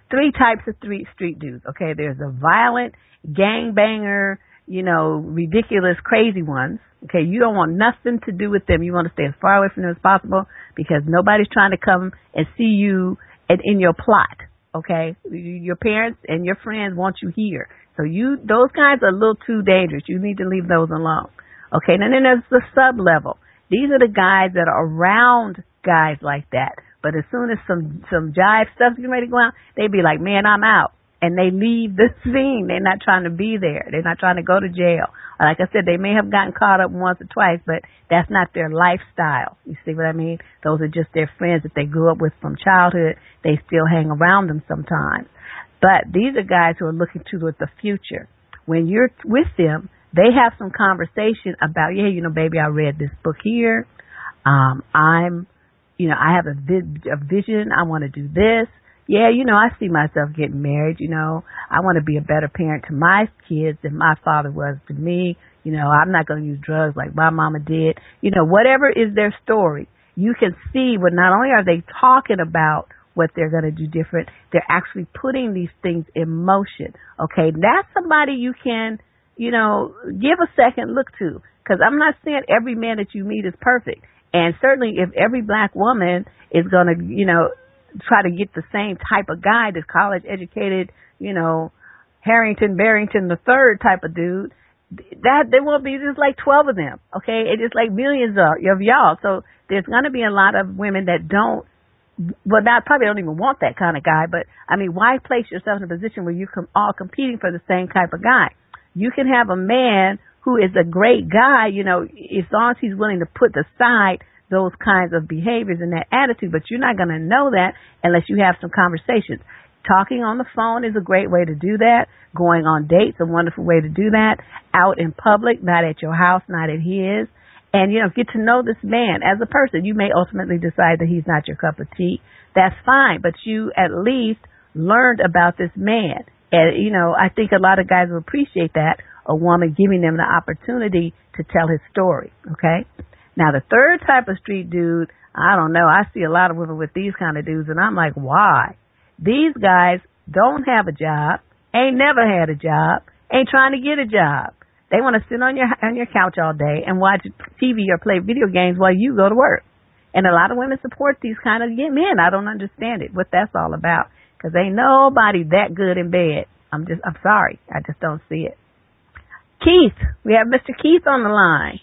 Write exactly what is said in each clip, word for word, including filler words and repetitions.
three types of three street dudes. Okay, there's a violent gangbanger, you know, ridiculous, crazy ones. Okay, you don't want nothing to do with them. You want to stay as far away from them as possible because nobody's trying to come and see you in, in your plot. Okay, your parents and your friends want you here. So you, those guys are a little too dangerous. You need to leave those alone. Okay, and then there's the sub-level. These are the guys that are around guys like that. But as soon as some, some jive stuff's getting ready to go out, they be like, man, I'm out. And they leave the scene. They're not trying to be there. They're not trying to go to jail. Like I said, they may have gotten caught up once or twice, but that's not their lifestyle. You see what I mean? Those are just their friends that they grew up with from childhood. They still hang around them sometimes. But these are guys who are looking toward the future. When you're with them, they have some conversation about, yeah, you know, baby, I read this book here. Um, I'm, you know, I have a, vi- a vision. I want to do this. Yeah, you know, I see myself getting married, you know. I want to be a better parent to my kids than my father was to me. You know, I'm not going to use drugs like my mama did. You know, whatever is their story, you can see what not only are they talking about what they're going to do different, they're actually putting these things in motion. Okay, that's somebody you can, you know, give a second look to. Because I'm not saying every man that you meet is perfect. And certainly if every black woman is going to, you know, try to get the same type of guy, this college educated, you know, Harrington, Barrington, the third type of dude, that there won't be just like twelve of them, okay? It's just like millions of, of y'all. So there's going to be a lot of women that don't, well, not probably don't even want that kind of guy, but I mean, why place yourself in a position where you're com- all competing for the same type of guy? You can have a man who is a great guy, you know, as long as he's willing to put aside those kinds of behaviors and that attitude, but you're not going to know that unless you have some conversations. Talking on the phone is a great way to do that. Going on dates, a wonderful way to do that. Out in public, not at your house, not at his. And, you know, get to know this man as a person. You may ultimately decide that he's not your cup of tea. That's fine, but you at least learned about this man. And, you know, I think a lot of guys will appreciate that, a woman giving them the opportunity to tell his story, okay? Now, the third type of street dude, I don't know. I see a lot of women with these kind of dudes, and I'm like, why? These guys don't have a job, ain't never had a job, ain't trying to get a job. They want to sit on your on your couch all day and watch T V or play video games while you go to work. And a lot of women support these kind of men. I don't understand it, what that's all about, because ain't nobody that good in bed. I'm just, I'm sorry. I just don't see it. Keith, we have Mister Keith on the line.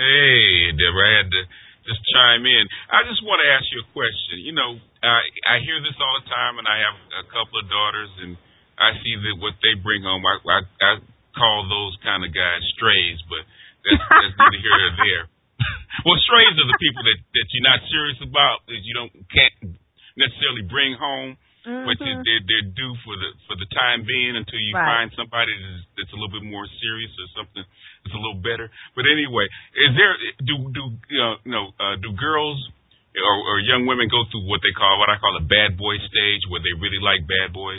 Hey, Deborah, I had to just chime in. I just want to ask you a question. You know, I, I hear this all the time, and I have a couple of daughters, and I see that what they bring home. I, I, I call those kind of guys strays, but that's, that's neither here nor there. Well, strays are the people that, that you're not serious about, that you don't can't necessarily bring home, mm-hmm. but you, they're, they're due for the for the time being until you right. find somebody that's, that's a little bit more serious or something. It's a little better, but anyway, is there do do uh, you know uh, do girls or, or young women go through what they call what I call a bad boy stage, where they really like bad boys?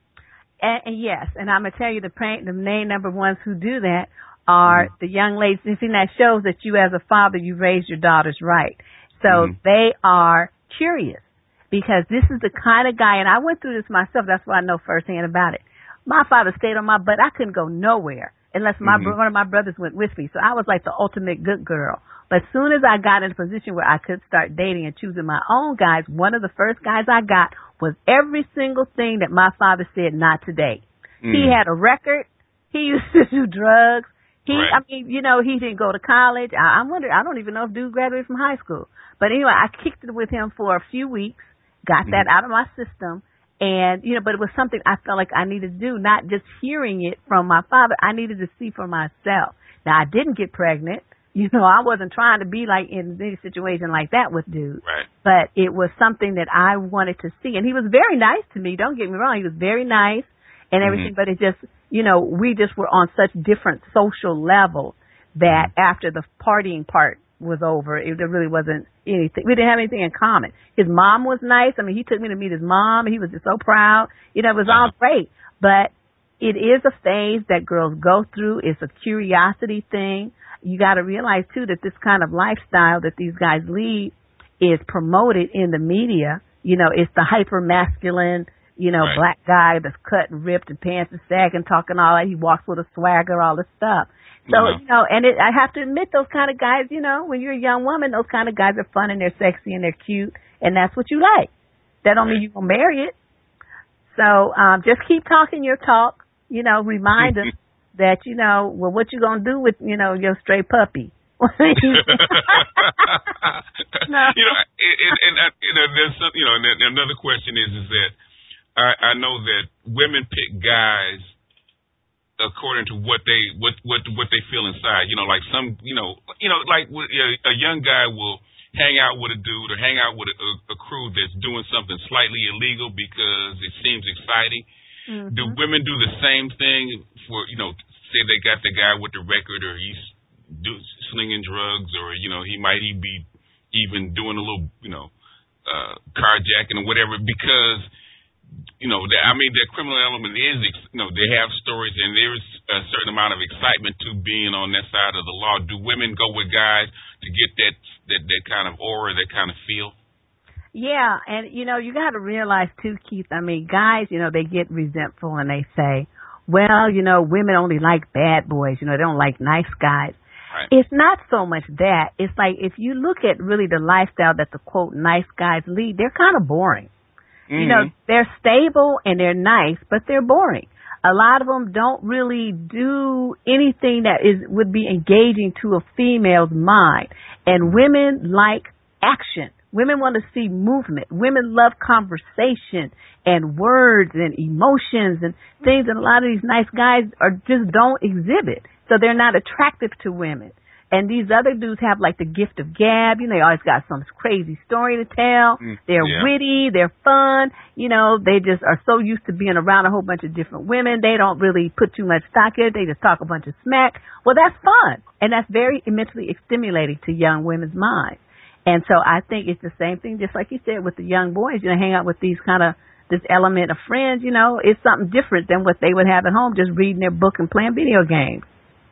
And, and yes, and I'm gonna tell you the the main number ones who do that are mm-hmm. the young ladies. You see, that shows that you as a father, you raised your daughters right. So mm-hmm. they are curious because this is the kind of guy, and I went through this myself. That's why I know firsthand about it. My father stayed on my butt. I couldn't go nowhere unless my mm-hmm. one of my brothers went with me. So I was like the ultimate good girl. But as soon as I got in a position where I could start dating and choosing my own guys, one of the first guys I got was every single thing that my father said not to date. Mm. He had a record. He used to do drugs. He, right. I mean, you know, he didn't go to college. I, I wonder, I don't even know if dude graduated from high school. But anyway, I kicked it with him for a few weeks, got mm. that out of my system. And, you know, but it was something I felt like I needed to do, not just hearing it from my father. I needed to see for myself. Now, I didn't get pregnant. You know, I wasn't trying to be like in any situation like that with dudes. Right. But it was something that I wanted to see. And he was very nice to me. Don't get me wrong. He was very nice and everything. Mm-hmm. But it just, you know, we just were on such different social levels that mm-hmm. after the partying part was over, it, there really wasn't anything. We didn't have anything in common. His mom was nice. I mean, he took me to meet his mom. He was just so proud. You know, it was all great. But it is a phase that girls go through. It's a curiosity thing. You got to realize, too, that this kind of lifestyle that these guys lead is promoted in the media. You know, it's the hyper masculine, you know, right. black guy that's cut and ripped and pants and sagging, talking all that. He walks with a swagger, all this stuff. So, uh-huh. you know, and it, I have to admit, those kind of guys, you know, when you're a young woman, those kind of guys are fun and they're sexy and they're cute, and that's what you like. That don't mean you're going to marry it. So um, just keep talking your talk, you know, remind us that, you know, well, what you going to do with, you know, your stray puppy? no. You know, and, and, and you know, there's some, you know, and another question is, is that I, I know that women pick guys according to what they what what what they feel inside. You know, like some, you know, you know, like a young guy will hang out with a dude or hang out with a, a crew that's doing something slightly illegal because it seems exciting. Mm-hmm. Do women do the same thing for, you know, say they got the guy with the record, or he's do, slinging drugs, or, you know, he might be even doing a little, you know, uh, carjacking or whatever, because, you know, the, I mean, the criminal element is, you know, they have stories, and there's a certain amount of excitement to being on that side of the law. Do women go with guys to get that that, that kind of aura, that kind of feel? Yeah, and, you know, you got to realize, too, Keith, I mean, guys, you know, they get resentful and they say, well, you know, women only like bad boys. You know, they don't like nice guys. Right. It's not so much that. It's like if you look at really the lifestyle that the, quote, nice guys lead, they're kind of boring. Mm-hmm. You know, they're stable and they're nice, but they're boring. A lot of them don't really do anything that is would be engaging to a female's mind. And women like action. Women want to see movement. Women love conversation and words and emotions and things. And a lot of these nice guys are just don't exhibit. So they're not attractive to women. And these other dudes have like the gift of gab. You know, they always got some crazy story to tell. They're yeah. witty. They're fun. You know, they just are so used to being around a whole bunch of different women. They don't really put too much stock in it. They just talk a bunch of smack. Well, that's fun. And that's very mentally stimulating to young women's minds. And so I think it's the same thing, just like you said, with the young boys. You know, hang out with these kind of, this element of friends, you know, it's something different than what they would have at home, just reading their book and playing video games.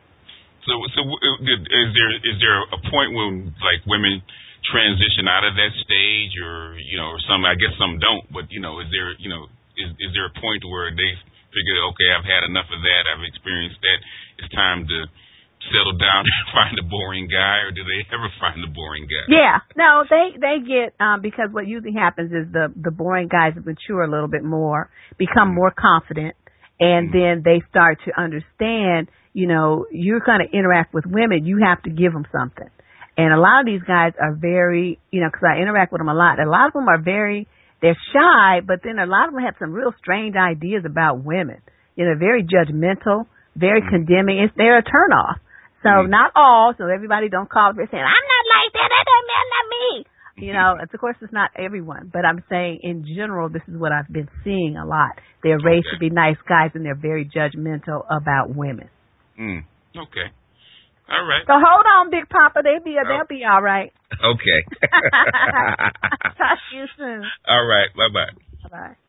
So, so is there is there a point when like women transition out of that stage, or you know, or some? I guess some don't. But you know, is there you know is is there a point where they figure, okay, I've had enough of that, I've experienced that, it's time to settle down and find a boring guy, or do they ever find a boring guy? Yeah, no, they they get um, because what usually happens is the the boring guys mature a little bit more, become mm-hmm. more confident, and mm-hmm. then they start to understand. You know, you're going to interact with women, you have to give them something. And a lot of these guys are very, you know, because I interact with them a lot. A lot of them are very, they're shy, but then a lot of them have some real strange ideas about women. You know, very judgmental, very mm-hmm. condemning. It's, they're a turnoff. So mm-hmm. not all, so everybody don't call me saying, I'm not like that, that doesn't mean not me. You know, of course it's not everyone, but I'm saying in general, this is what I've been seeing a lot. They're raised okay. to be nice guys, and they're very judgmental about women. Mm. Okay. All right. So hold on, Big Papa. They'll be, they'll oh. be all right. Okay. Talk to you soon. All right. Bye-bye. Bye-bye.